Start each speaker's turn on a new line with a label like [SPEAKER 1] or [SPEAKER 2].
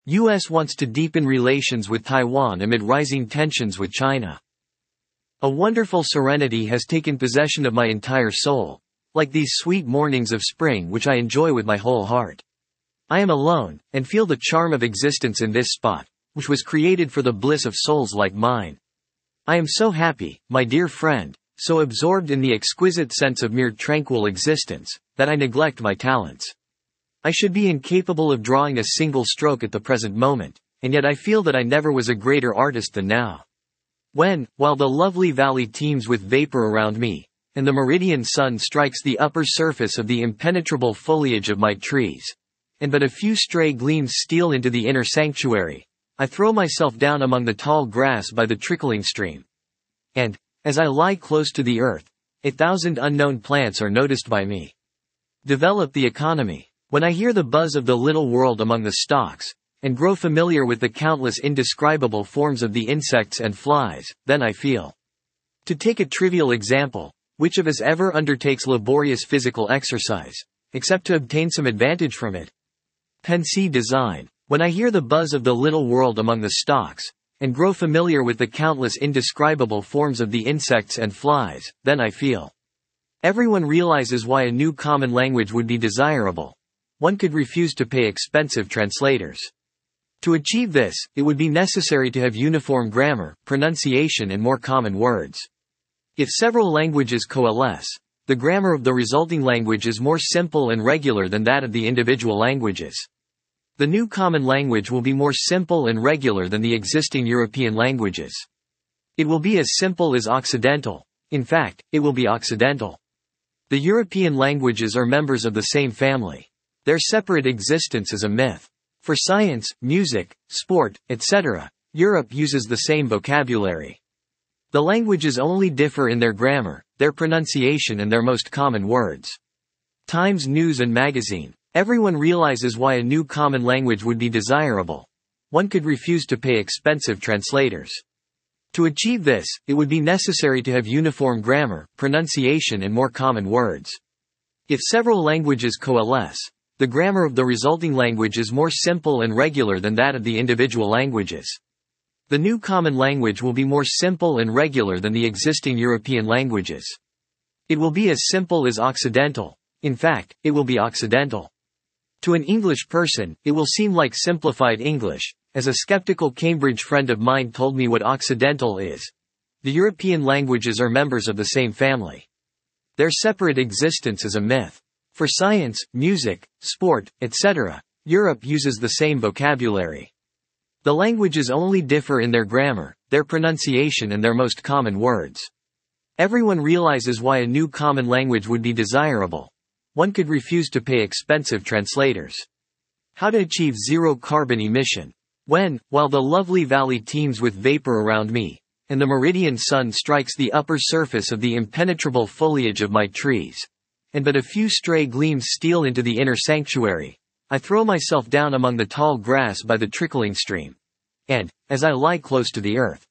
[SPEAKER 1] U.S. wants to deepen relations with Taiwan amid rising tensions with China. A wonderful serenity has taken possession of my entire soul, like these sweet mornings of spring which I enjoy with my whole heart. I am alone, and feel the charm of existence in this spot, which was created for the bliss of souls like mine. I am so happy, my dear friend, so absorbed in the exquisite sense of mere tranquil existence, that I neglect my talents. I should be incapable of drawing a single stroke at the present moment, and yet I feel that I never was a greater artist than now. When, while the lovely valley teems with vapor around me, and the meridian sun strikes the upper surface of the impenetrable foliage of my trees, and but a few stray gleams steal into the inner sanctuary, I throw myself down among the tall grass by the trickling stream. And, as I lie close to the earth, 1,000 unknown plants are noticed by me. Develop the economy. When I hear the buzz of the little world among the stalks, and grow familiar with the countless indescribable forms of the insects and flies, then I feel. To take a trivial example, which of us ever undertakes laborious physical exercise, except to obtain some advantage from it? Pensée design. When I hear the buzz of the little world among the stalks, and grow familiar with the countless indescribable forms of the insects and flies, then I feel. Everyone realizes why a new common language would be desirable. One could refuse to pay expensive translators. To achieve this, it would be necessary to have uniform grammar, pronunciation and more common words. If several languages coalesce, the grammar of the resulting language is more simple and regular than that of the individual languages. The new common language will be more simple and regular than the existing European languages. It will be as simple as Occidental. In fact, it will be Occidental. The European languages are members of the same family. Their separate existence is a myth. For science, music, sport, etc., Europe uses the same vocabulary. The languages only differ in their grammar, their pronunciation and their most common words. Times News and Magazine. Everyone realizes why a new common language would be desirable. One could refuse to pay expensive translators. To achieve this, it would be necessary to have uniform grammar, pronunciation and more common words. If several languages coalesce, the grammar of the resulting language is more simple and regular than that of the individual languages. The new common language will be more simple and regular than the existing European languages. It will be as simple as Occidental. In fact, it will be Occidental. To an English person, it will seem like simplified English, as a skeptical Cambridge friend of mine told me what Occidental is. The European languages are members of the same family. Their separate existence is a myth. For science, music, sport, etc., Europe uses the same vocabulary. The languages only differ in their grammar, their pronunciation and their most common words. Everyone realizes why a new common language would be desirable. One could refuse to pay expensive translators. How to achieve zero carbon emission. When, while the lovely valley teems with vapor around me, and the meridian sun strikes the upper surface of the impenetrable foliage of my trees, and but a few stray gleams steal into the inner sanctuary, I throw myself down among the tall grass by the trickling stream. And, as I lie close to the earth,